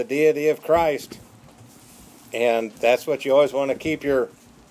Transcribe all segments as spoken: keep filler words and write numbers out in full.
the deity of Christ. And that's what you always want to keep your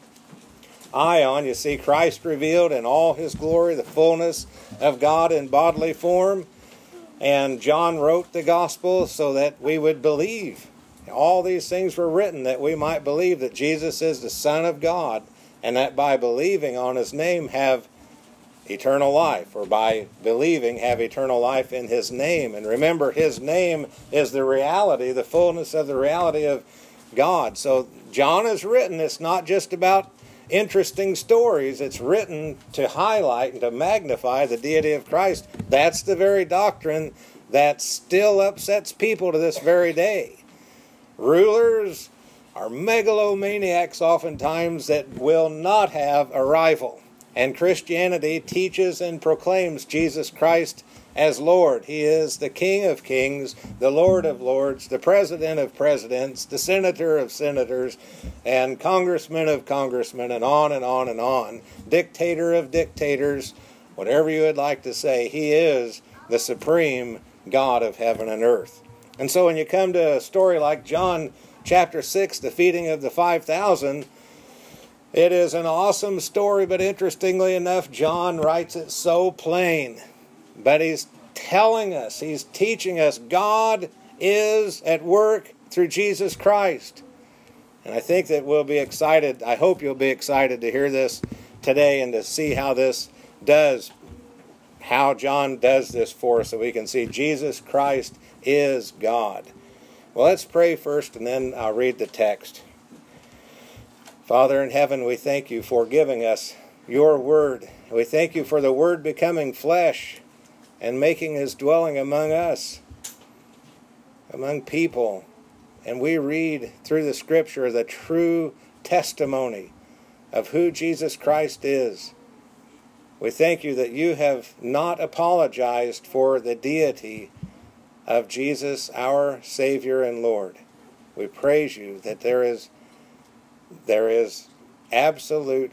eye on. You see Christ revealed in all his glory, the fullness of God in bodily form. And John wrote the gospel so that we would believe. All these things were written that we might believe that Jesus is the Son of God, and that by believing on his name have eternal life, or by believing have eternal life in his name. And remember, his name is the reality, the fullness of the reality of God. So John is written, it's not just about interesting stories, it's written to highlight and to magnify the deity of Christ. That's the very doctrine that still upsets people to this very day. Rulers are megalomaniacs oftentimes that will not have a rival. And Christianity teaches and proclaims Jesus Christ as Lord. He is the King of kings, the Lord of lords, the President of presidents, the Senator of senators, and Congressman of congressmen, and on and on and on. Dictator of dictators, whatever you would like to say. He is the supreme God of heaven and earth. And so when you come to a story like John chapter six, the feeding of the five thousand, it is an awesome story, but interestingly enough, John writes it so plain. But he's telling us, he's teaching us, God is at work through Jesus Christ. And I think that we'll be excited, I hope you'll be excited to hear this today and to see how this does, how John does this for us, so we can see Jesus Christ is God. Well, let's pray first, and then I'll read the text. Father in heaven, we thank you for giving us your word. We thank you for the word becoming flesh and making his dwelling among us, among people. And we read through the scripture the true testimony of who Jesus Christ is. We thank you that you have not apologized for the deity of Jesus, our Savior and Lord. We praise you that there is, there is absolute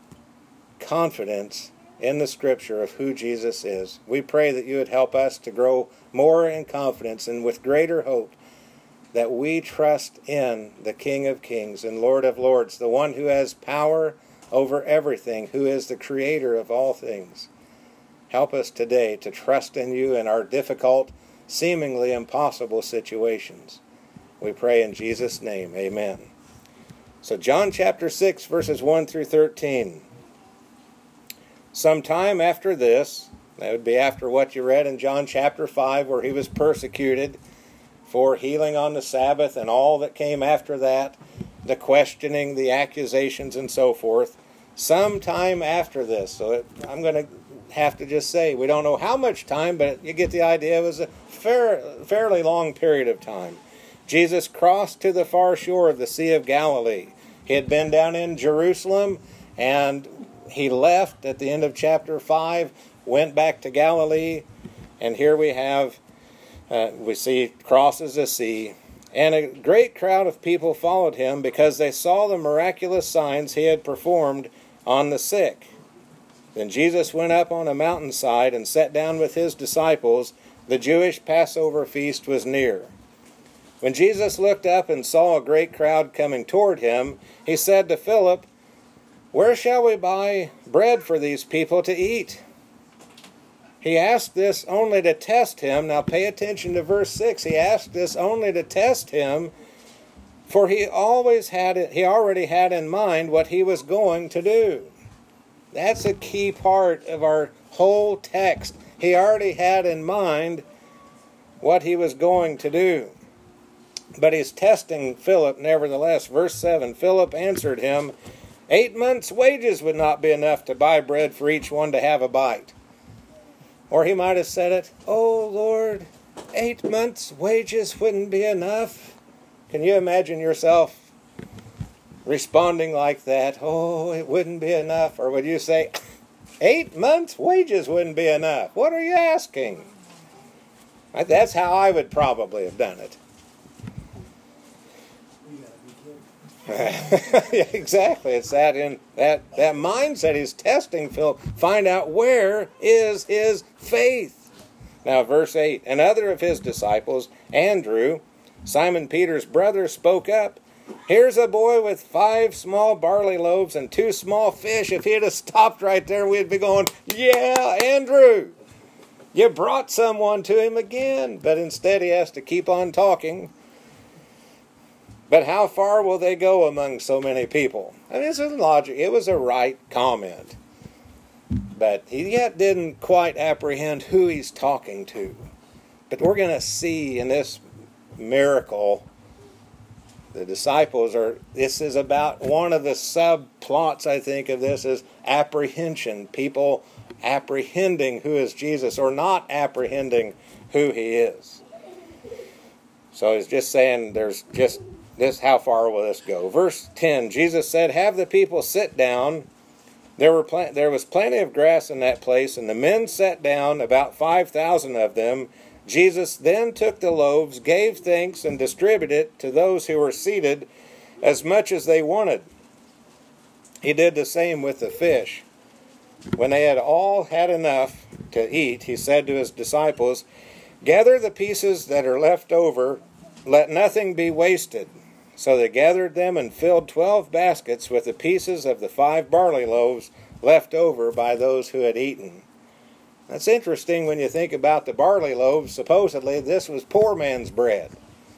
confidence in the scripture of who Jesus is. We pray that you would help us to grow more in confidence and with greater hope that we trust in the King of Kings and Lord of Lords, the one who has power over everything, who is the creator of all things. Help us today to trust in you in our difficult, seemingly impossible situations. We pray in Jesus' name, amen. So John chapter six, verses one through thirteen. Sometime after this, that would be after what you read in John chapter five, where he was persecuted for healing on the Sabbath and all that came after that, the questioning, the accusations, and so forth. Sometime after this, so it, I'm going to have to just say, we don't know how much time, but you get the idea. It was a fair, fairly long period of time. Jesus crossed to the far shore of the Sea of Galilee. He had been down in Jerusalem, and he left at the end of chapter five, went back to Galilee, and here we have, uh, we see crosses the sea, and a great crowd of people followed him because they saw the miraculous signs he had performed on the sick. Then Jesus went up on a mountainside and sat down with his disciples. The Jewish Passover feast was near. When Jesus looked up and saw a great crowd coming toward him, he said to Philip, "Where shall we buy bread for these people to eat?" He asked this only to test him. Now pay attention to verse six. He asked this only to test him, for he always had it, he already had in mind what he was going to do. That's a key part of our whole text. He already had in mind what he was going to do. But he's testing Philip nevertheless. Verse seven, Philip answered him, Eight months' wages would not be enough to buy bread for each one to have a bite. Or he might have said it, Oh Lord, eight months' wages wouldn't be enough. Can you imagine yourself responding like that? Oh, it wouldn't be enough. Or would you say, eight months' wages wouldn't be enough? What are you asking? That's how I would probably have done it. Yeah, exactly. It's that in that, that mindset he's testing Philip. Find out where is his faith. Now, verse eight. Another of his disciples, Andrew, Simon Peter's brother spoke up. Here's a boy with five small barley loaves and two small fish. If he'd have stopped right there, we'd be going, yeah, Andrew, you brought someone to him again. But instead he has to keep on talking. But how far will they go among so many people? I mean, it's a logic. It was a right comment. But he yet didn't quite apprehend who he's talking to. But we're going to see in this miracle, the disciples are, this is about one of the subplots, I think, of this is apprehension. People apprehending who is Jesus or not apprehending who he is. So he's just saying there's just this, how far will this go? Verse ten, Jesus said, have the people sit down. There were pl- there was plenty of grass in that place, and the men sat down, about five thousand of them. Jesus then took the loaves, gave thanks, and distributed it to those who were seated as much as they wanted. He did the same with the fish. When they had all had enough to eat, he said to his disciples, gather the pieces that are left over, let nothing be wasted. So they gathered them and filled twelve baskets with the pieces of the five barley loaves left over by those who had eaten. That's interesting when you think about the barley loaves. Supposedly this was poor man's bread.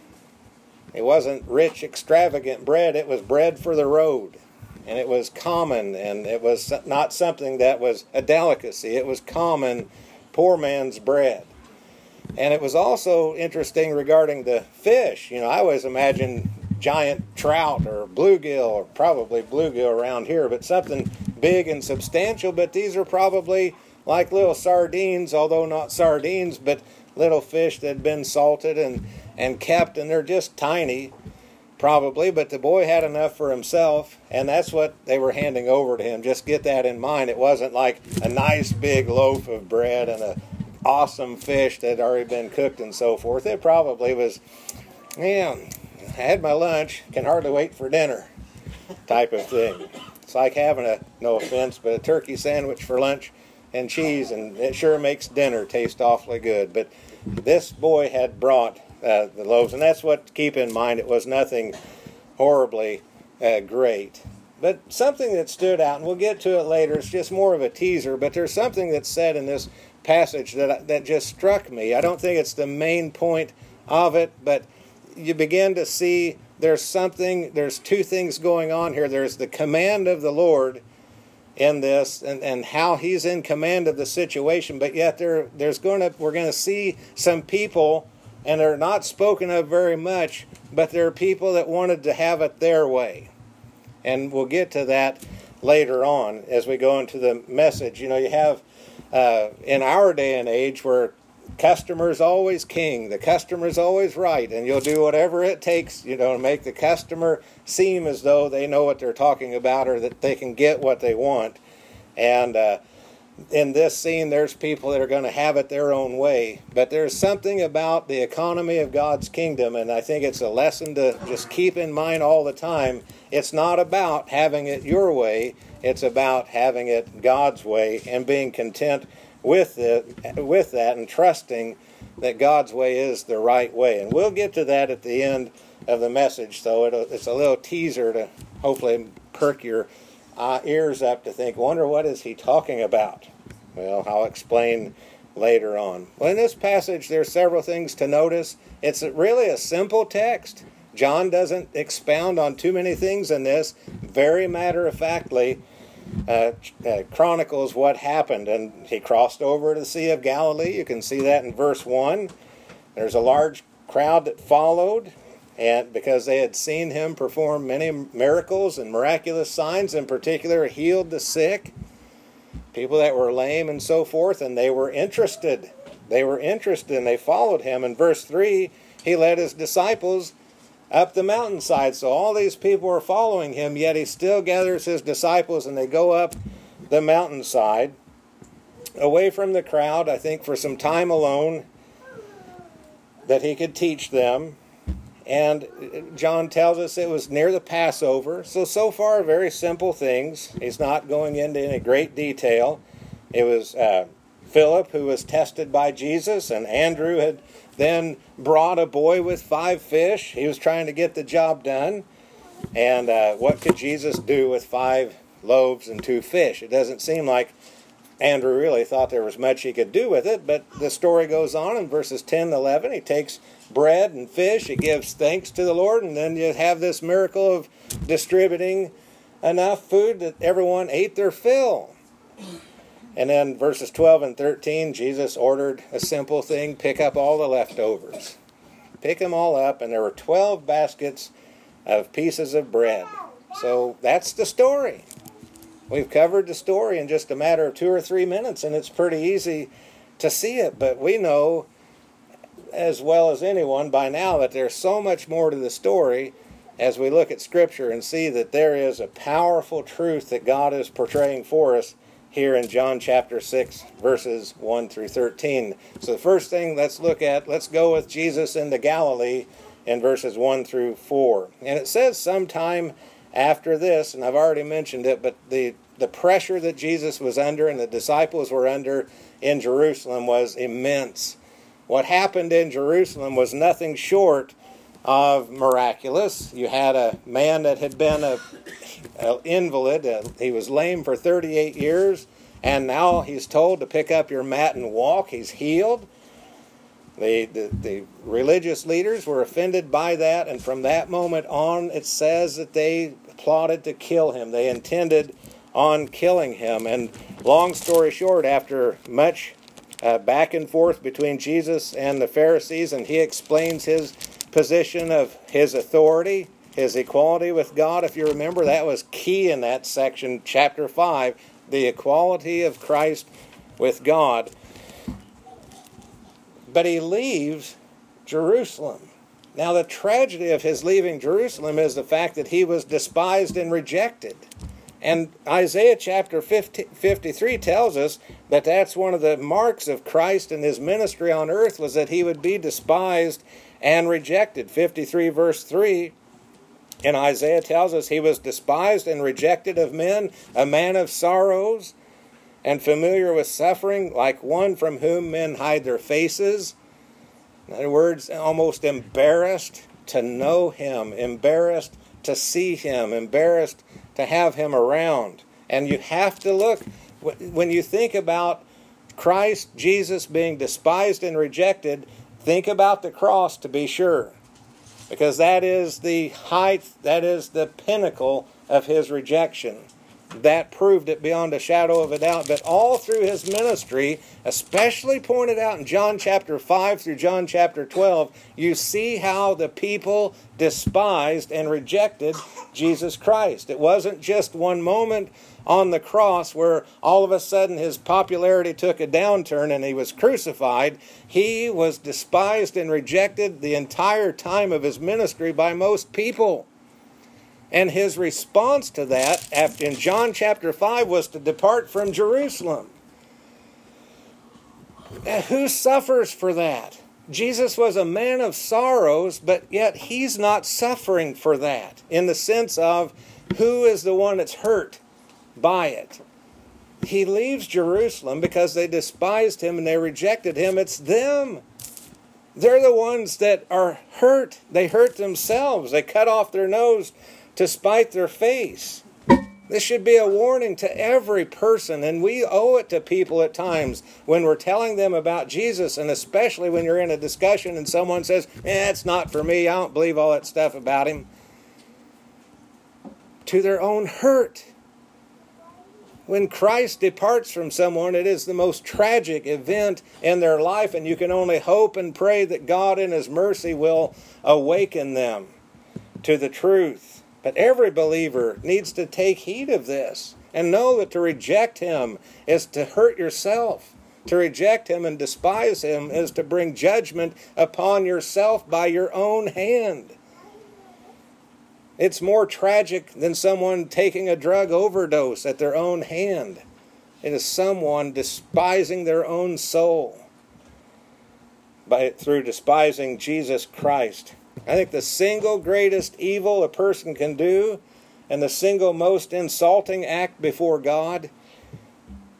It wasn't rich, extravagant bread. It was bread for the road. And it was common, and it was not something that was a delicacy. It was common, poor man's bread. And it was also interesting regarding the fish. You know, I always imagine giant trout or bluegill, or probably bluegill around here, but something big and substantial. But these are probably like little sardines, although not sardines, but little fish that had been salted and, and kept, and they're just tiny, probably. But the boy had enough for himself, and that's what they were handing over to him. Just get that in mind. It wasn't like a nice big loaf of bread and a awesome fish that had already been cooked and so forth. It probably was, yeah, I had my lunch, can hardly wait for dinner type of thing. It's like having a, no offense, but a turkey sandwich for lunch and cheese, and it sure makes dinner taste awfully good. But this boy had brought uh, the loaves, and that's what to keep in mind. It was nothing horribly uh, great. But something that stood out, and we'll get to it later, it's just more of a teaser, but there's something that's said in this passage that that just struck me. I don't think it's the main point of it, but you begin to see there's something, there's two things going on here. There's the command of the Lord in this, and, and how he's in command of the situation, but yet there there's going to we're going to see some people, and they're not spoken of very much, but there are people that wanted to have it their way. And we'll get to that later on as we go into the message. You know, you have uh, in our day and age where customer's always king, the customer's always right, and you'll do whatever it takes, you know, to make the customer seem as though they know what they're talking about or that they can get what they want. And uh, in this scene, there's people that are going to have it their own way. But there's something about the economy of God's kingdom, and I think it's a lesson to just keep in mind all the time. It's not about having it your way. It's about having it God's way and being content with it, with that, and trusting that God's way is the right way. And we'll get to that at the end of the message, so it'll, it's a little teaser to hopefully perk your uh, ears up to think, wonder what is he talking about? Well, I'll explain later on. Well, in this passage, there's several things to notice. It's really a simple text. John doesn't expound on too many things in this. Very matter-of-factly, Uh, uh, chronicles what happened, and he crossed over to the Sea of Galilee. You can see that in verse one. There's a large crowd that followed, and because they had seen him perform many miracles and miraculous signs, in particular healed the sick, people that were lame and so forth, and they were interested. They were interested, and they followed him. In verse three, he led his disciples up the mountainside. So all these people are following him, yet he still gathers his disciples, and they go up the mountainside away from the crowd, I think for some time alone, that he could teach them. And John tells us it was near the Passover. So, so far, very simple things. He's not going into any great detail. It was uh, Philip, who was tested by Jesus, and Andrew had then brought a boy with five fish. He was trying to get the job done. And uh, what could Jesus do with five loaves and two fish? It doesn't seem like Andrew really thought there was much he could do with it, but the story goes on in verses ten and eleven. He takes bread and fish, he gives thanks to the Lord, and then you have this miracle of distributing enough food that everyone ate their fill. And then verses twelve and thirteen, Jesus ordered a simple thing: pick up all the leftovers. Pick them all up, and there were twelve baskets of pieces of bread. So that's the story. We've covered the story in just a matter of two or three minutes, and it's pretty easy to see it. But we know as well as anyone by now that there's so much more to the story as we look at Scripture and see that there is a powerful truth that God is portraying for us here in John chapter six, verses one through thirteen. So the first thing let's look at, let's go with Jesus into Galilee in verses one through four. And it says sometime after this, and I've already mentioned it, but the, the pressure that Jesus was under and the disciples were under in Jerusalem was immense. What happened in Jerusalem was nothing short of miraculous. You had a man that had been a, a invalid. Uh, he was lame for thirty-eight years, and now he's told to pick up your mat and walk. He's healed. The, the, the religious leaders were offended by that, and from that moment on, it says that they plotted to kill him. They intended on killing him. And long story short, after much uh, back and forth between Jesus and the Pharisees, and he explains his position of his authority, his equality with God. If you remember, that was key in that section, chapter five, the equality of Christ with God. But he leaves Jerusalem. Now, the tragedy of his leaving Jerusalem is the fact that he was despised and rejected. And Isaiah chapter fifty, fifty-three tells us that that's one of the marks of Christ and his ministry on earth, was that he would be despised and rejected. fifty-three verse three in Isaiah tells us he was despised and rejected of men, a man of sorrows and familiar with suffering, like one from whom men hide their faces. In other words, almost embarrassed to know him, embarrassed to see him, embarrassed to have him around. And you have to look, when you think about Christ, Jesus being despised and rejected, think about the cross to be sure. Because that is the height, that is the pinnacle of his rejection. That proved it beyond a shadow of a doubt. But all through his ministry, especially pointed out in John chapter five through John chapter twelve, you see how the people despised and rejected Jesus Christ. It wasn't just one moment on the cross where all of a sudden his popularity took a downturn and he was crucified. He was despised and rejected the entire time of his ministry by most people. And his response to that in John chapter five was to depart from Jerusalem. Who suffers for that? Jesus was a man of sorrows, but yet he's not suffering for that, in the sense of who is the one that's hurt by it. He leaves Jerusalem because they despised him and they rejected him. It's them. They're the ones that are hurt. They hurt themselves. They cut off their nose to spite their face. This should be a warning to every person, and we owe it to people at times when we're telling them about Jesus, and especially when you're in a discussion and someone says, eh, it's not for me, I don't believe all that stuff about him. To their own hurt. When Christ departs from someone, it is the most tragic event in their life, and you can only hope and pray that God in his mercy will awaken them to the truth. But every believer needs to take heed of this and know that to reject him is to hurt yourself. To reject him and despise him is to bring judgment upon yourself by your own hand. It's more tragic than someone taking a drug overdose at their own hand. It is someone despising their own soul by, through despising Jesus Christ. I think the single greatest evil a person can do, and the single most insulting act before God,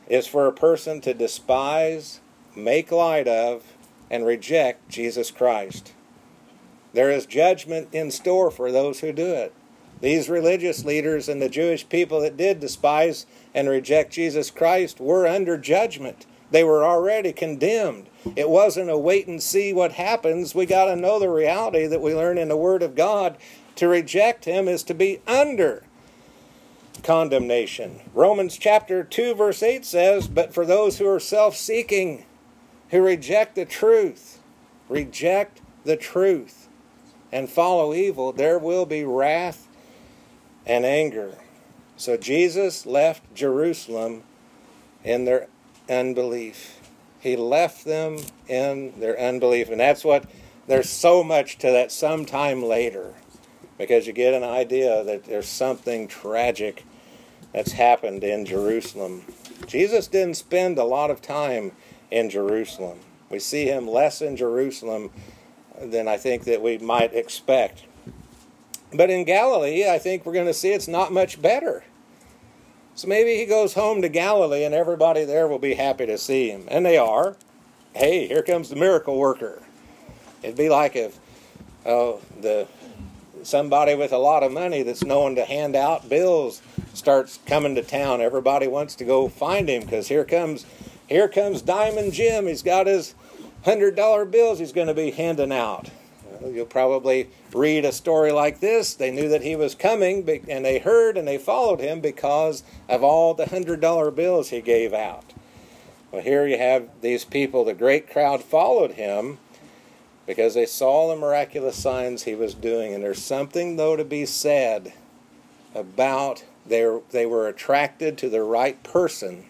is for a person to despise, make light of, and reject Jesus Christ. There is judgment in store for those who do it. These religious leaders and the Jewish people that did despise and reject Jesus Christ were under judgment. They were already condemned. It wasn't a wait and see what happens. We got to know the reality that we learn in the Word of God. To reject Him is to be under condemnation. Romans chapter two verse eight says, "But for those who are self-seeking, who reject the truth, reject the truth, and follow evil, there will be wrath and anger." So Jesus left Jerusalem in their unbelief. He left them in their unbelief. And that's what, there's so much to that sometime later. Because you get an idea that there's something tragic that's happened in Jerusalem. Jesus didn't spend a lot of time in Jerusalem. We see Him less in Jerusalem than I think that we might expect. But in Galilee, I think we're going to see it's not much better. So maybe He goes home to Galilee and everybody there will be happy to see Him. And they are. Hey, here comes the miracle worker. It'd be like if oh, the somebody with a lot of money that's known to hand out bills starts coming to town. Everybody wants to go find him because here comes, here comes Diamond Jim. He's got his hundred dollar bills he's going to be handing out. You'll probably read a story like this. They knew that he was coming, and they heard and they followed him because of all the hundred dollar bills he gave out. Well, here you have these people, the great crowd followed him because they saw the miraculous signs he was doing. And there's something, though, to be said about they they were attracted to the right person.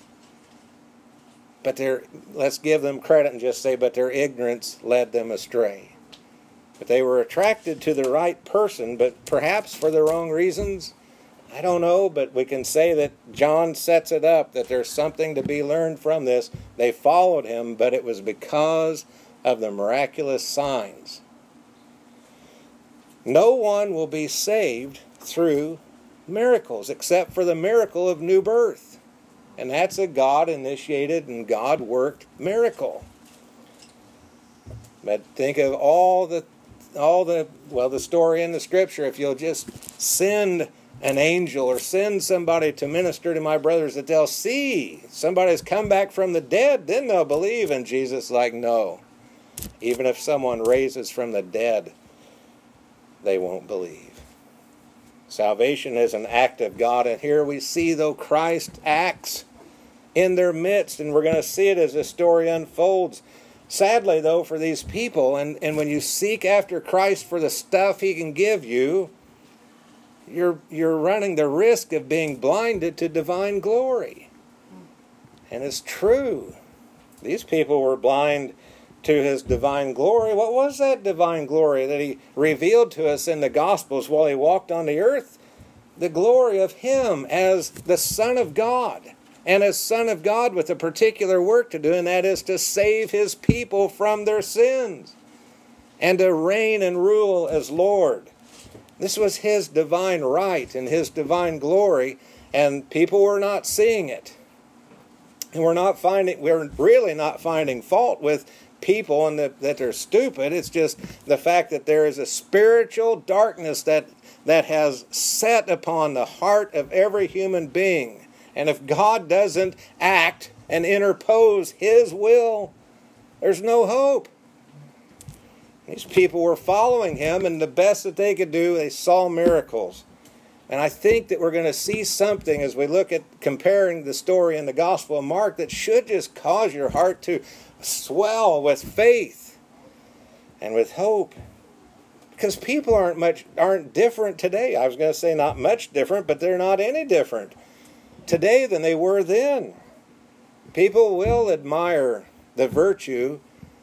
But they're, let's give them credit and just say, but their ignorance led them astray. But they were attracted to the right person, but perhaps for the wrong reasons. I don't know, but we can say that John sets it up, that there's something to be learned from this. They followed him, but it was because of the miraculous signs. No one will be saved through miracles, except for the miracle of new birth. And that's a God-initiated and God-worked miracle. But think of all the all the, well, the story in the Scripture. If you'll just send an angel or send somebody to minister to my brothers, that they'll see somebody's come back from the dead, then they'll believe. And Jesus is like, no. Even if someone raises from the dead, they won't believe. Salvation is an act of God. And here we see, though, Christ acts in their midst. And we're going to see it as the story unfolds. Sadly, though, for these people, and, and when you seek after Christ for the stuff He can give you, you're, you're running the risk of being blinded to divine glory. And it's true. These people were blind to His divine glory. What was that divine glory that He revealed to us in the Gospels while He walked on the earth? The glory of Him as the Son of God. And as Son of God with a particular work to do, and that is to save His people from their sins and to reign and rule as Lord. This was His divine right and His divine glory, and people were not seeing it. And we're not finding, we're really not finding fault with people and that, that they're stupid. It's just the fact that there is a spiritual darkness that, that has set upon the heart of every human being. And if God doesn't act and interpose His will, there's no hope. These people were following Him, and the best that they could do, they saw miracles. And I think that we're going to see something as we look at comparing the story in the Gospel of Mark that should just cause your heart to swell with faith and with hope. Because people aren't much aren't different today. I was going to say not much different, but they're not any different today than they were then. People will admire the virtue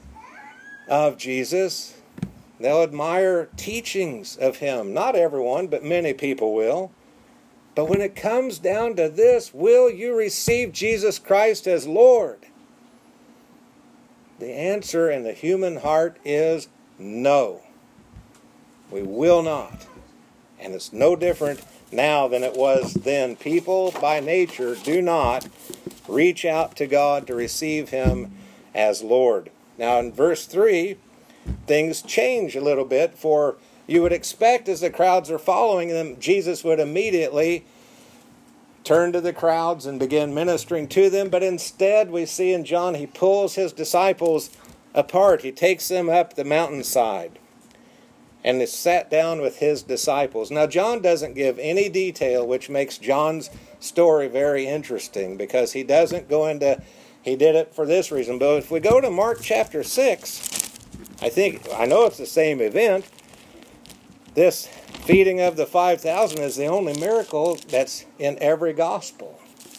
of Jesus. They'll admire teachings of Him. Not everyone, but many people will. But when it comes down to this, will you receive Jesus Christ as Lord? The answer in the human heart is no. We will not. And it's no different now than it was then. People by nature do not reach out to God to receive him as Lord. Now in verse three, things change a little bit, for you would expect as the crowds are following them, Jesus would immediately turn to the crowds and begin ministering to them. But instead, we see in John, he pulls his disciples apart. He takes them up the mountainside and is sat down with his disciples. Now, John doesn't give any detail, which makes John's story very interesting, because he doesn't go into, he did it for this reason. But if we go to Mark chapter six, I think, I know it's the same event. This feeding of the five thousand is the only miracle that's in every gospel.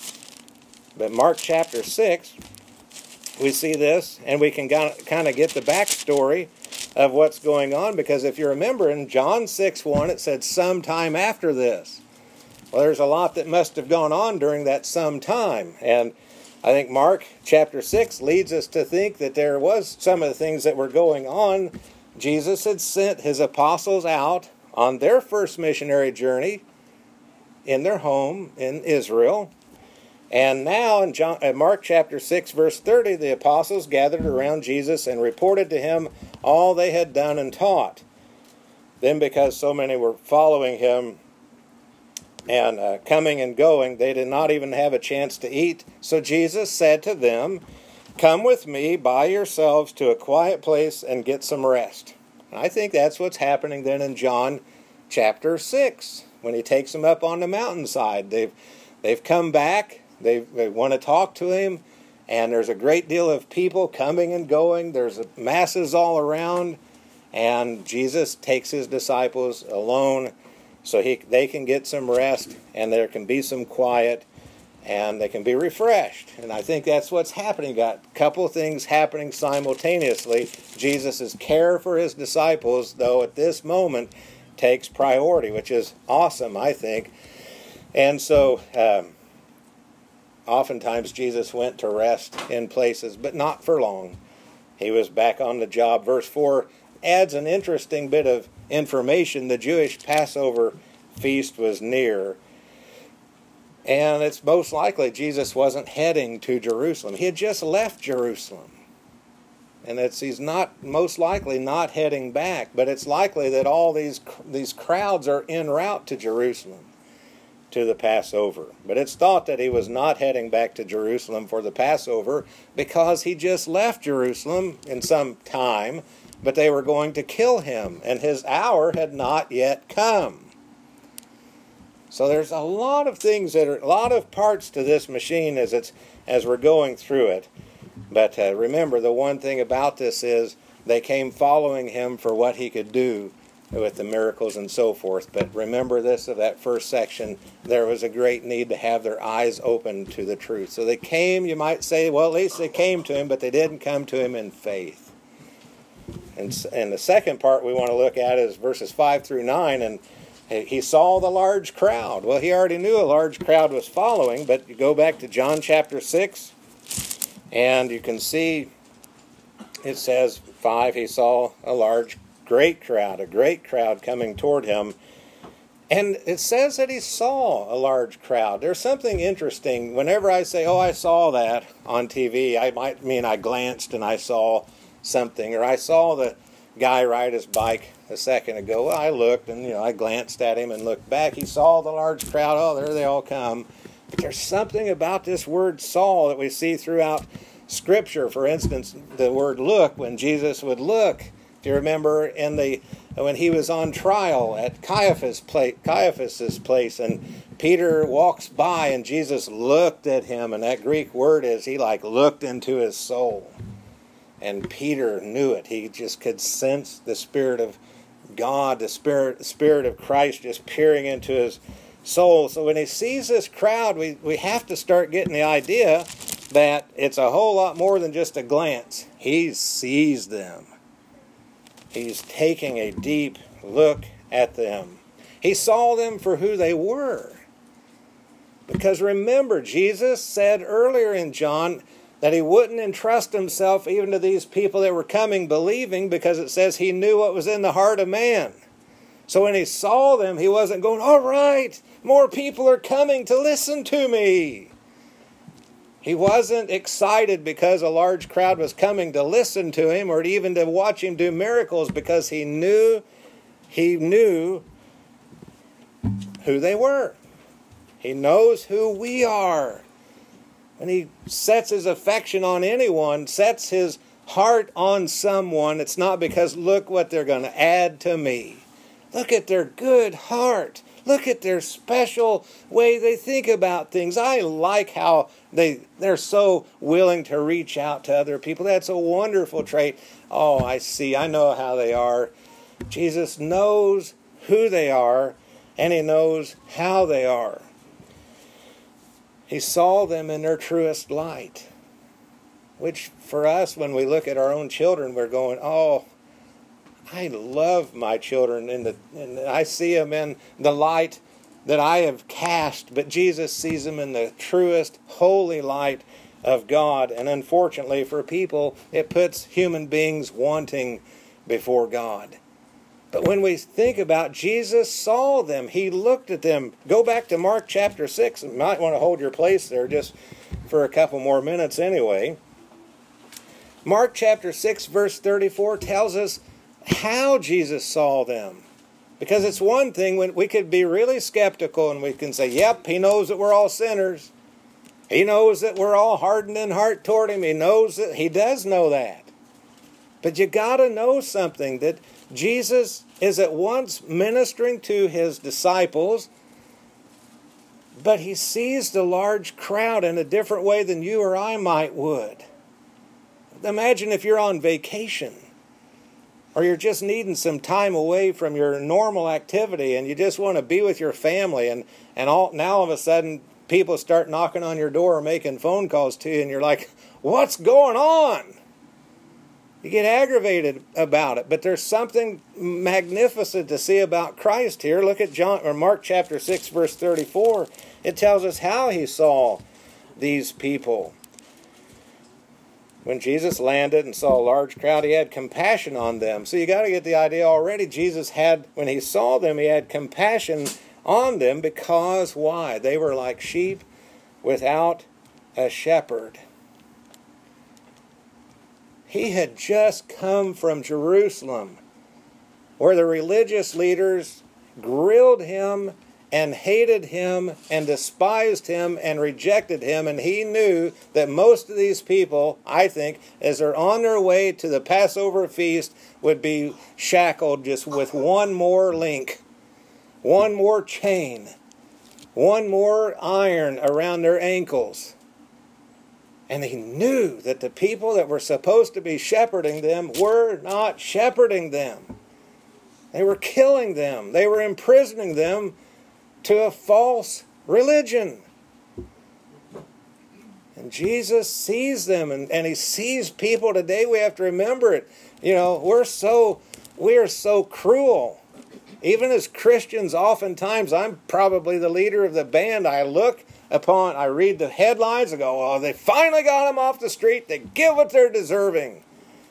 But Mark chapter six, we see this, and we can kind of get the backstory of what's going on, because if you remember in John six one, it said sometime after this. Well, there's a lot that must have gone on during that sometime, and I think Mark chapter six leads us to think that there was some of the things that were going on. Jesus had sent his apostles out on their first missionary journey in their home in Israel. And now in John, uh, Mark chapter six, verse thirty, the apostles gathered around Jesus and reported to him all they had done and taught. Then because so many were following him and uh, coming and going, they did not even have a chance to eat. So Jesus said to them, "Come with me by yourselves to a quiet place and get some rest." And I think that's what's happening then in John chapter six, when he takes them up on the mountainside. They've, they've come back, they, they want to talk to him, and there's a great deal of people coming and going. There's masses all around, and Jesus takes his disciples alone so he, they can get some rest, and there can be some quiet, and they can be refreshed. And I think that's what's happening. Got a couple of things happening simultaneously. Jesus' care for his disciples, though, at this moment, takes priority, which is awesome, I think. And so, um, oftentimes Jesus went to rest in places, but not for long. He was back on the job. Verse four adds an interesting bit of information. The Jewish Passover feast was near, and it's most likely Jesus wasn't heading to Jerusalem. He had just left Jerusalem. And it's he's not, most likely not heading back, but it's likely that all these these crowds are en route to Jerusalem to the Passover. But it's thought that he was not heading back to Jerusalem for the Passover because he just left Jerusalem in some time, but they were going to kill him, and his hour had not yet come. So there's a lot of things that are, a lot of parts to this machine as it's as we're going through it. But uh, remember, the one thing about this is they came following him for what he could do with the miracles and so forth. But remember this of that first section, there was a great need to have their eyes open to the truth. So they came, you might say, well, at least they came to him, but they didn't come to him in faith. And, and the second part we want to look at is verses five through nine, and he saw the large crowd. Well, he already knew a large crowd was following, but you go back to John chapter six, and you can see it says five, he saw a large, great crowd, a great crowd coming toward him. And it says that he saw a large crowd. There's something interesting. Whenever I say, oh, I saw that on T V, I might mean I glanced and I saw something, or I saw the guy ride his bike a second ago. Well, I looked and, you know, I glanced at him and looked back. He saw the large crowd. Oh, there they all come. But there's something about this word saw that we see throughout Scripture. For instance, the word look, when Jesus would look. Do you remember in the when he was on trial at Caiaphas' place, Caiaphas's place, and Peter walks by and Jesus looked at him, and that Greek word is he like looked into his soul. And Peter knew it. He just could sense the Spirit of God, the Spirit, the Spirit of Christ just peering into his soul. So when he sees this crowd, we, we have to start getting the idea that it's a whole lot more than just a glance. He sees them. He's taking a deep look at them. He saw them for who they were. Because remember, Jesus said earlier in John that he wouldn't entrust himself even to these people that were coming believing, because it says he knew what was in the heart of man. So when he saw them, he wasn't going, all right, more people are coming to listen to me. He wasn't excited because a large crowd was coming to listen to him or even to watch him do miracles, because he knew, he knew who they were. He knows who we are. When he sets his affection on anyone, sets his heart on someone, it's not because, look what they're going to add to me. Look at their good heart. Look at their special way they think about things. I like how they, they're so willing to reach out to other people. That's a wonderful trait. Oh, I see. I know how they are. Jesus knows who they are, and he knows how they are. He saw them in their truest light, which for us, when we look at our own children, we're going, oh, I love my children, in the, and I see them in the light that I have cast, but Jesus sees them in the truest, holy light of God. And unfortunately for people, it puts human beings wanting before God. But when we think about Jesus saw them, he looked at them. Go back to Mark chapter six. You might want to hold your place there just for a couple more minutes anyway. Mark chapter six verse thirty-four tells us how Jesus saw them. Because it's one thing when we could be really skeptical and we can say, yep, he knows that we're all sinners. He knows that we're all hardened in heart toward him. He knows that, he does know that. But you got to know something, that Jesus is at once ministering to his disciples, but he sees the large crowd in a different way than you or I might would. Imagine if you're on vacation, or you're just needing some time away from your normal activity, and you just want to be with your family, and, and all, now all of a sudden people start knocking on your door or making phone calls to you, and you're like, what's going on? You get aggravated about it, but there's something magnificent to see about Christ here. Look at John or Mark chapter six, verse thirty-four. It tells us how he saw these people. When Jesus landed and saw a large crowd, he had compassion on them. So you got to get the idea already. Jesus had, when he saw them, he had compassion on them because why? They were like sheep without a shepherd. He had just come from Jerusalem, where the religious leaders grilled him and hated him and despised him and rejected him. And he knew that most of these people, I think, as they're on their way to the Passover feast, would be shackled just with one more link, one more chain, one more iron around their ankles. And he knew that the people that were supposed to be shepherding them were not shepherding them. They were killing them. They were imprisoning them to a false religion. And Jesus sees them, and, and he sees people today. We have to remember it. You know, we're so, we are so cruel. Even as Christians, oftentimes, I'm probably the leader of the band. I look upon, I read the headlines and go, oh, they finally got them off the street. They get what they're deserving.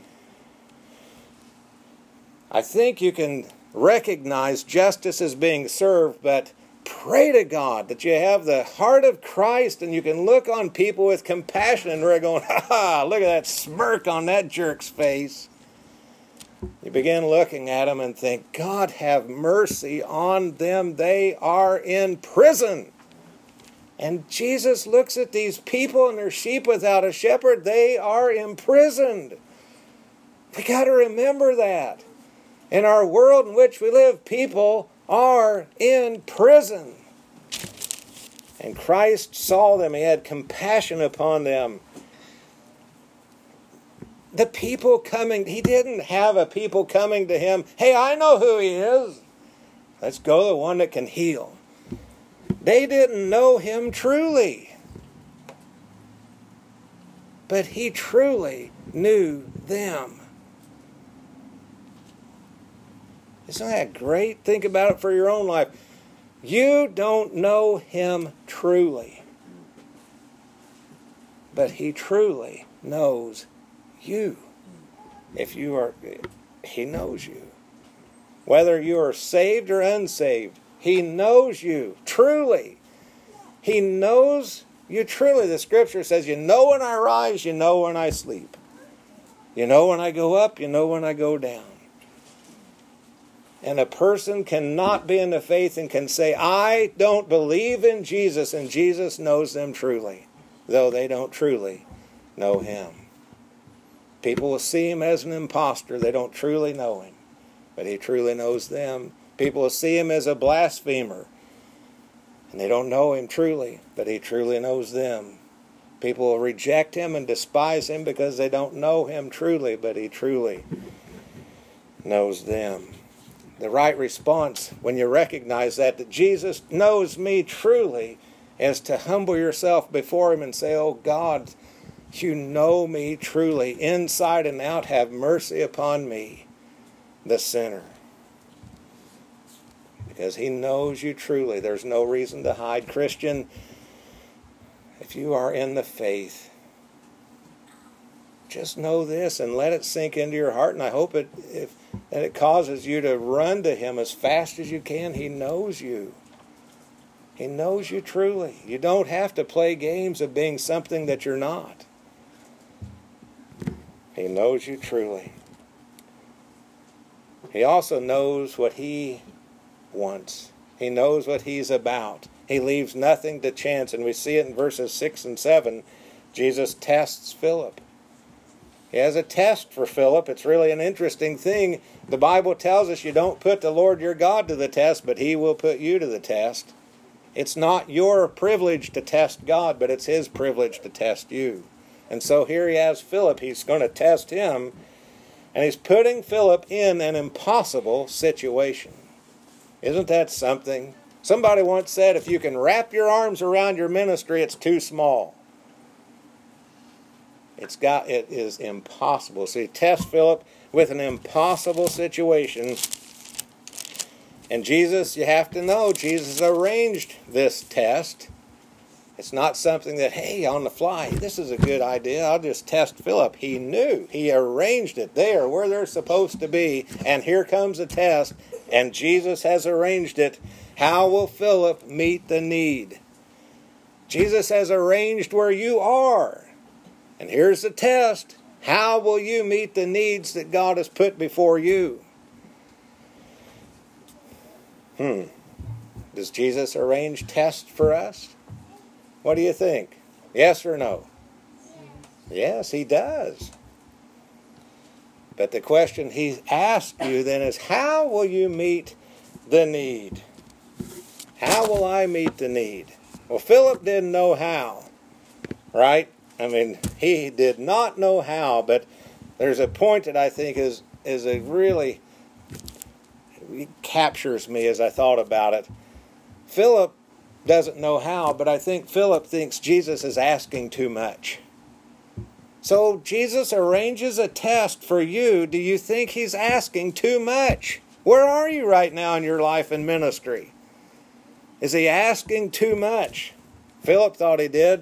I think you can recognize justice is being served, but pray to God that you have the heart of Christ and you can look on people with compassion, and we're going, ha ha, look at that smirk on that jerk's face. You begin looking at them and think, God have mercy on them. They are in prison. And Jesus looks at these people and their sheep without a shepherd. They are imprisoned. We got to remember that. In our world in which we live, people are in prison. And Christ saw them. He had compassion upon them. The people coming, he didn't have a people coming to him, hey, I know who he is. Let's go to the one that can heal. They didn't know him truly. But he truly knew them. Isn't that great? Think about it for your own life. You don't know him truly. But he truly knows you. If you are, he knows you. Whether you are saved or unsaved, he knows you truly. He knows You truly, the scripture says, you know when I rise, you know when I sleep. You know when I go up, you know when I go down. And a person cannot be in the faith and can say, I don't believe in Jesus, and Jesus knows them truly, though they don't truly know him. People will see him as an imposter. They don't truly know him, but he truly knows them. People will see him as a blasphemer, and they don't know him truly, but he truly knows them. People will reject him and despise him because they don't know him truly, but he truly knows them. The right response, when you recognize that, that Jesus knows me truly, is to humble yourself before him and say, oh God, you know me truly, inside and out. Have mercy upon me, the sinner. Because he knows you truly. There's no reason to hide. Christian, if you are in the faith, just know this and let it sink into your heart. And I hope it if that it causes you to run to him as fast as you can. He knows you. He knows you truly. You don't have to play games of being something that you're not. He knows you truly. He also knows what he wants. He knows what he's about. He leaves nothing to chance. And we see it in verses six and seven. Jesus tests Philip. He has a test for Philip. It's really an interesting thing. The Bible tells us you don't put the Lord your God to the test, but he will put you to the test. It's not your privilege to test God, but it's his privilege to test you. And so here he has Philip. He's going to test him, and he's putting Philip in an impossible situation. Isn't that something? Somebody once said, if you can wrap your arms around your ministry, it's too small. It's got, it is impossible. So he tests Philip with an impossible situation. And Jesus, you have to know, Jesus arranged this test. It's not something that, hey, on the fly, this is a good idea, I'll just test Philip. He knew. He arranged it. They are where they're supposed to be. And here comes a test. And Jesus has arranged it. How will Philip meet the need? Jesus has arranged where you are. And here's the test. How will you meet the needs that God has put before you? Hmm. Does Jesus arrange tests for us? What do you think? Yes or no? Yes, he does. But the question he asked you then is, how will you meet the need? How will I meet the need? Well, Philip didn't know how, right? I mean, he did not know how, but there's a point that I think is, is a really captures me as I thought about it. Philip doesn't know how, but I think Philip thinks Jesus is asking too much. So Jesus arranges a test for you. Do you think he's asking too much? Where are you right now in your life and ministry? Is he asking too much? Philip thought he did.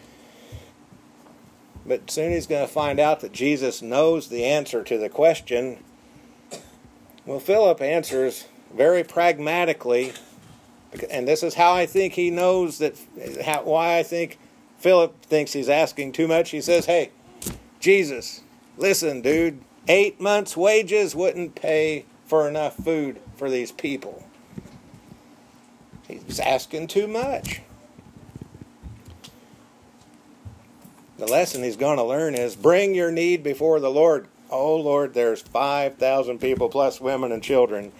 But soon he's going to find out that Jesus knows the answer to the question. Well, Philip answers very pragmatically, and this is how I think he knows that, how, why I think Philip thinks he's asking too much. He says, hey, Jesus, listen, dude, eight months' wages wouldn't pay for enough food for these people. He's asking too much. The lesson he's going to learn is bring your need before the Lord. Oh, Lord, there's five thousand people plus women and children.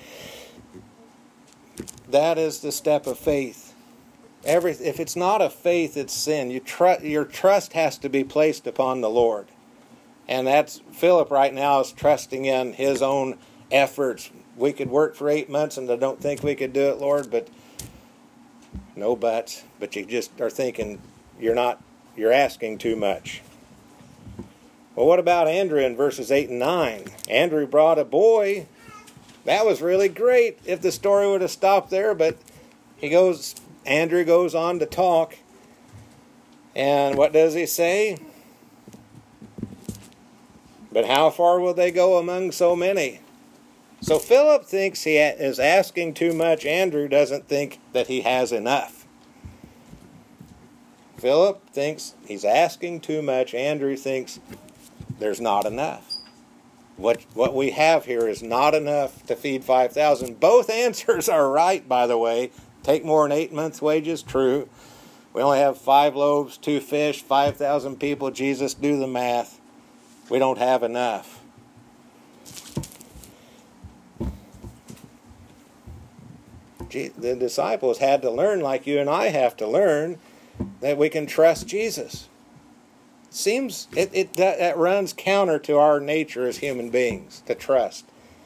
That is the step of faith. Every, if it's not a faith, it's sin. You tr- your trust has to be placed upon the Lord. And that's Philip right now is trusting in his own efforts. We could work for eight months and I don't think we could do it, Lord, but no buts. But you just are thinking you're not You're asking too much. Well, what about Andrew in verses eight and nine? Andrew brought a boy. That was really great if the story would have stopped there, but he goes, Andrew goes on to talk. And what does he say? But how far will they go among so many? So Philip thinks he is asking too much. Andrew doesn't think that he has enough. Philip thinks he's asking too much. Andrew thinks there's not enough. What what we have here is not enough to feed five thousand. Both answers are right, by the way. Take more than eight months' wages, true. We only have five loaves, two fish, five thousand people. Jesus, do the math. We don't have enough. The disciples had to learn, like you and I have to learn, that we can trust Jesus. Seems it, it that, that runs counter to our nature as human beings, to trust.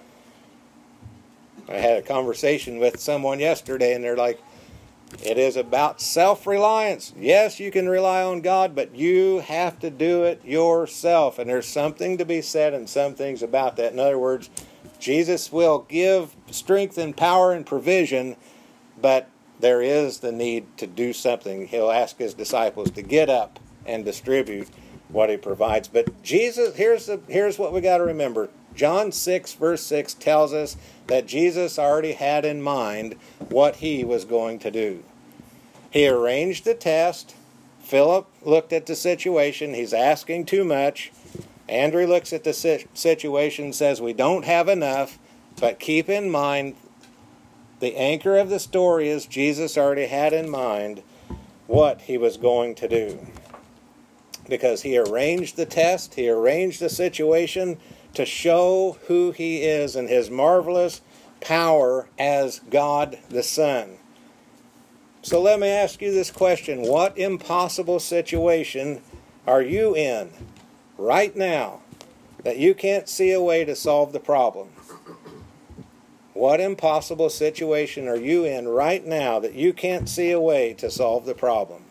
I had a conversation with someone yesterday, and they're like, it is about self-reliance. Yes, you can rely on God, but you have to do it yourself. And there's something to be said and some things about that. In other words, Jesus will give strength and power and provision, but there is the need to do something. He'll ask his disciples to get up and distribute what he provides. But Jesus, here's the, here's what we got to remember. John six, verse six tells us that Jesus already had in mind what he was going to do. He arranged the test. Philip looked at the situation. He's asking too much. Andrew looks at the situation and says, we don't have enough. But keep in mind, the anchor of the story is Jesus already had in mind what he was going to do. Because he arranged the test, he arranged the situation to show who he is and his marvelous power as God the Son. So let me ask you this question. What impossible situation are you in right now that you can't see a way to solve the problem? What impossible situation are you in right now that you can't see a way to solve the problem?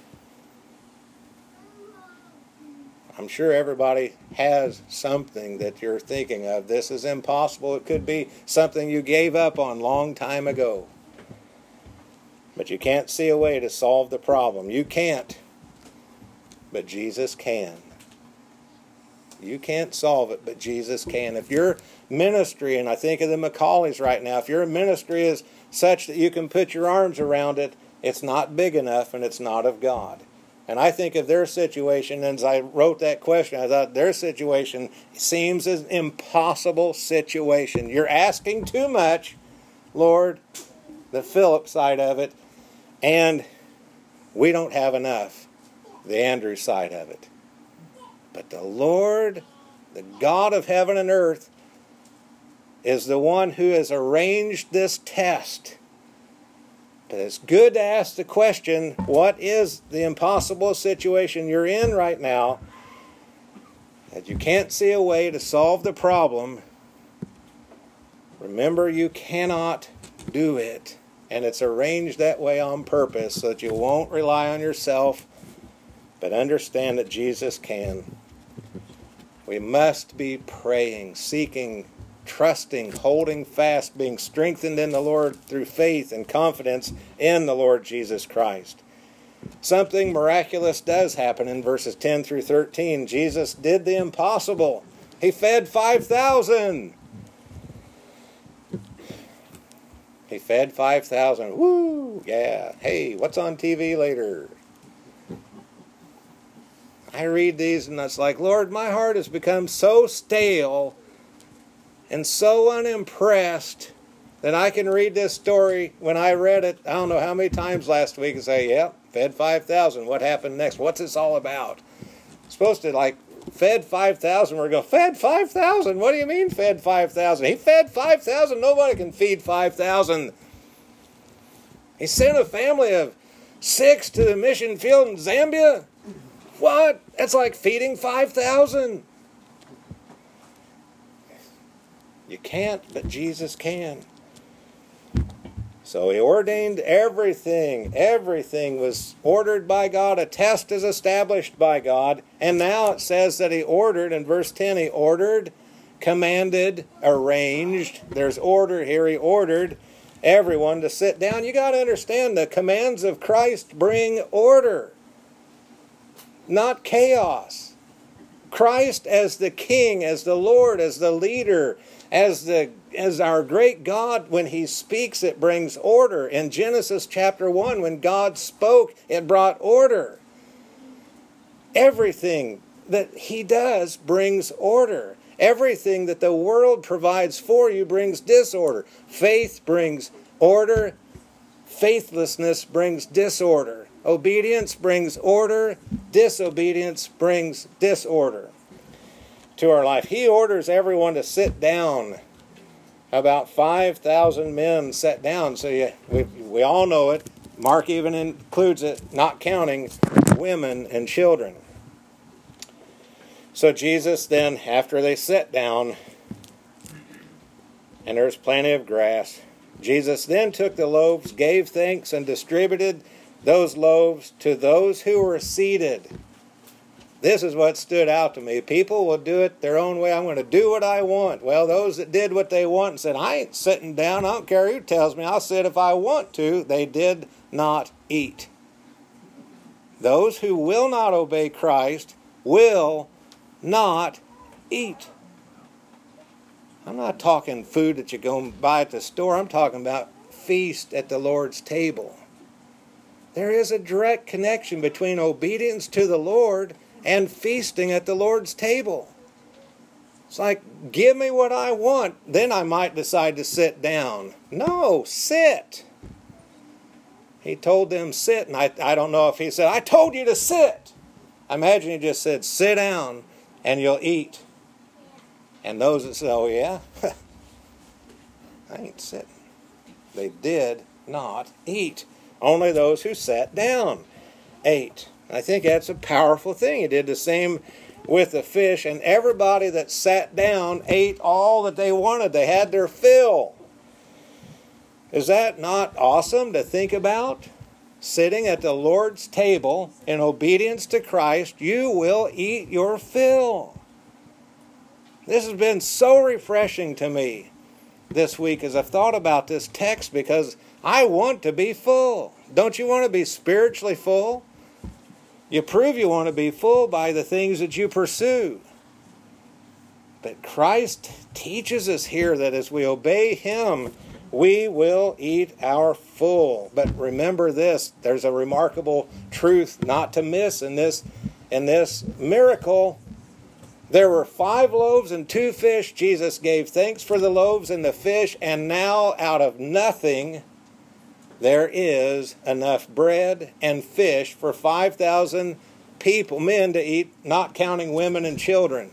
I'm sure everybody has something that you're thinking of. This is impossible. It could be something you gave up on a long time ago. But you can't see a way to solve the problem. You can't. But Jesus can. You can't solve it, but Jesus can. If your ministry, and I think of the Macaulays right now, if your ministry is such that you can put your arms around it, it's not big enough and it's not of God. And I think of their situation, and as I wrote that question, I thought their situation seems an impossible situation. You're asking too much, Lord, the Philip side of it, and we don't have enough, the Andrew side of it. But the Lord, the God of heaven and earth, is the one who has arranged this test. But it's good to ask the question, what is the impossible situation you're in right now that you can't see a way to solve the problem? Remember, you cannot do it. And it's arranged that way on purpose so that you won't rely on yourself, but understand that Jesus can. We must be praying, seeking, trusting, holding fast, being strengthened in the Lord through faith and confidence in the Lord Jesus Christ. Something miraculous does happen in verses ten through thirteen. Jesus did the impossible. He fed five thousand. He fed five thousand. Woo! Yeah. Hey, what's on T V later? I read these and it's like, Lord, my heart has become so stale and so unimpressed that I can read this story when I read it, I don't know how many times last week, and say, yep, fed five thousand. What happened next? What's this all about? It's supposed to, like, fed five thousand. We're going, fed five thousand? What do you mean fed five thousand? He fed five thousand? Nobody can feed five thousand. He sent a family of six to the mission field in Zambia? What? That's like feeding five thousand. You can't, but Jesus can. So he ordained everything. Everything was ordered by God. A test is established by God. And now it says that he ordered, in verse ten, he ordered, commanded, arranged. There's order here. He ordered everyone to sit down. You got to understand, the commands of Christ bring order, not chaos. Christ as the King, as the Lord, as the leader, as the as our great God, when he speaks, it brings order. In Genesis chapter one, when God spoke, it brought order. Everything that he does brings order. Everything that the world provides for you brings disorder. Faith brings order. Faithlessness brings disorder. Obedience brings order. Disobedience brings disorder to our life. He orders everyone to sit down. About five thousand men sat down. So you, we, we all know it. Mark even includes it, not counting women and children. So Jesus then, after they sat down, and there's plenty of grass, Jesus then took the loaves, gave thanks, and distributed those loaves to those who were seated. This is what stood out to me. People will do it their own way. I'm going to do what I want. Well, those that did what they want and said, I ain't sitting down. I don't care who tells me. I'll sit if I want to. They did not eat. Those who will not obey Christ will not eat. I'm not talking food that you go and buy at the store. I'm talking about feast at the Lord's table. There is a direct connection between obedience to the Lord and feasting at the Lord's table. It's like, give me what I want, then I might decide to sit down. No, sit. He told them sit, and I, I don't know if he said, I told you to sit. I imagine he just said, sit down and you'll eat. And those that said, oh yeah, I ain't sitting. They did not eat. Only those who sat down ate. I think that's a powerful thing. He did the same with the fish, and everybody that sat down ate all that they wanted. They had their fill. Is that not awesome to think about? Sitting at the Lord's table in obedience to Christ, you will eat your fill. This has been so refreshing to me this week as I've thought about this text, because I want to be full. Don't you want to be spiritually full? You prove you want to be full by the things that you pursue. But Christ teaches us here that as we obey Him, we will eat our full. But remember this, there's a remarkable truth not to miss in this, in this miracle. There were five loaves and two fish. Jesus gave thanks for the loaves and the fish, and now out of nothing there is enough bread and fish for five thousand people, men to eat, not counting women and children.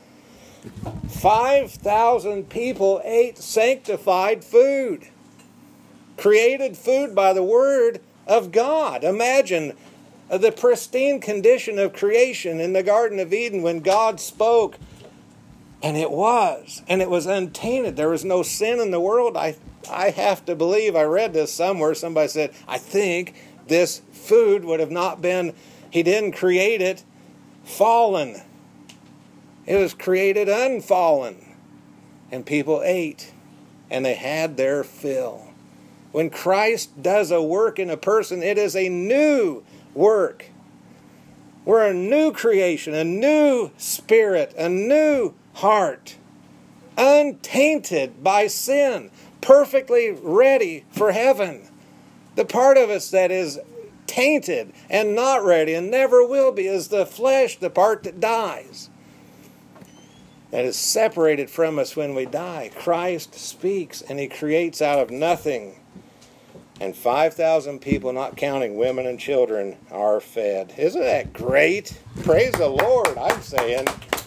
five thousand people ate sanctified food, created food by the Word of God. Imagine the pristine condition of creation in the Garden of Eden when God spoke, and it was, and it was untainted. There was no sin in the world. I I have to believe, I read this somewhere, somebody said, I think this food would have not been, He didn't create it fallen. It was created unfallen. And people ate, and they had their fill. When Christ does a work in a person, it is a new work. We're a new creation, a new spirit, a new heart, untainted by sin, perfectly ready for heaven. The part of us that is tainted and not ready and never will be is the flesh, the part that dies, that is separated from us when we die. Christ speaks, and He creates out of nothing. And five thousand people, not counting women and children, are fed. Isn't that great? Praise the Lord, I'm saying.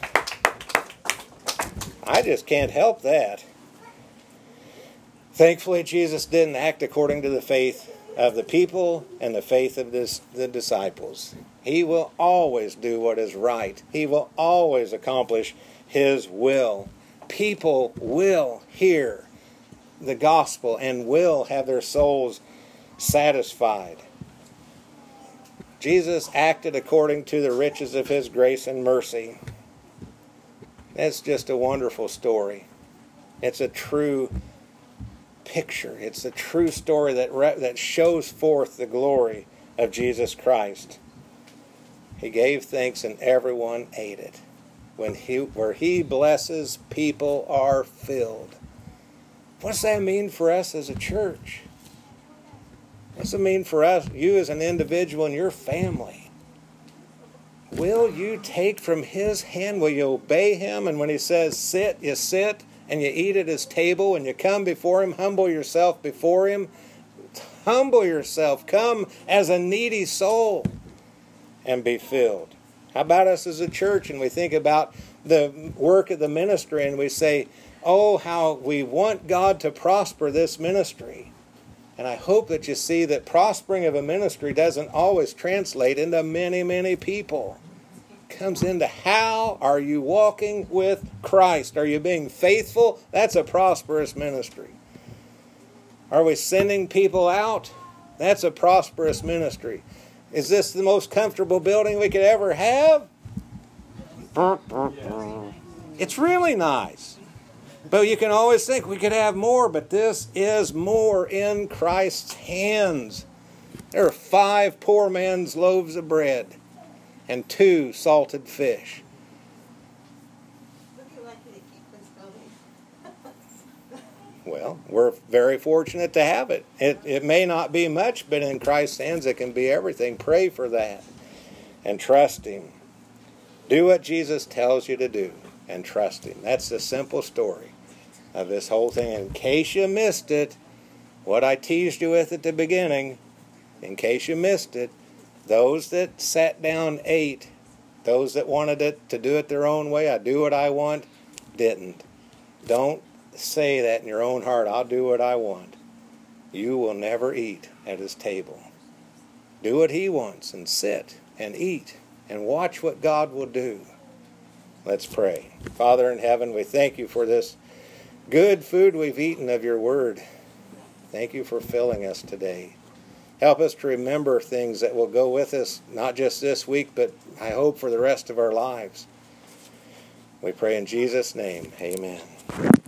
I just can't help that. Thankfully, Jesus didn't act according to the faith of the people and the faith of this, the disciples. He will always do what is right. He will always accomplish His will. People will hear the gospel and will have their souls satisfied. Jesus acted according to the riches of His grace and mercy. That's just a wonderful story. It's a true picture. It's a true story that re- that shows forth the glory of Jesus Christ. He gave thanks and everyone ate it. When he, where He blesses, people are filled. What does that mean for us as a church? What does it mean for us, you as an individual and your family? will you take from his hand? Will you obey him? And when he says sit, you sit, and you eat at his table, and you come before him, humble yourself before him. Humble yourself. Come as a needy soul and be filled. How about us as a church? And we think about the work of the ministry, and we say, oh, how we want God to prosper this ministry. And I hope that you see that prospering of a ministry doesn't always translate into many, many people. It comes into how are you walking with Christ? Are you being faithful? That's a prosperous ministry. Are we sending people out? That's a prosperous ministry. Is this the most comfortable building we could ever have? It's really nice. But you can always think we could have more, but this is more in Christ's hands. There are five poor man's loaves of bread and two salted fish. Would you like me to keep this building? Well, we're very fortunate to have it. It it may not be much, but in Christ's hands it can be everything. Pray for that and trust him. Do what Jesus tells you to do and trust him. That's the simple story of this whole thing. In case you missed it, what I teased you with at the beginning, in case you missed it, those that sat down ate, those that wanted it to do it their own way, I do what I want, didn't. Don't say that in your own heart, I'll do what I want. You will never eat at his table. Do what he wants and sit and eat and watch what God will do. Let's pray. Father in heaven, we thank you for this good food we've eaten of your word. Thank you for filling us today. Help us to remember things that will go with us, not just this week, but I hope for the rest of our lives. We pray in Jesus' name. Amen.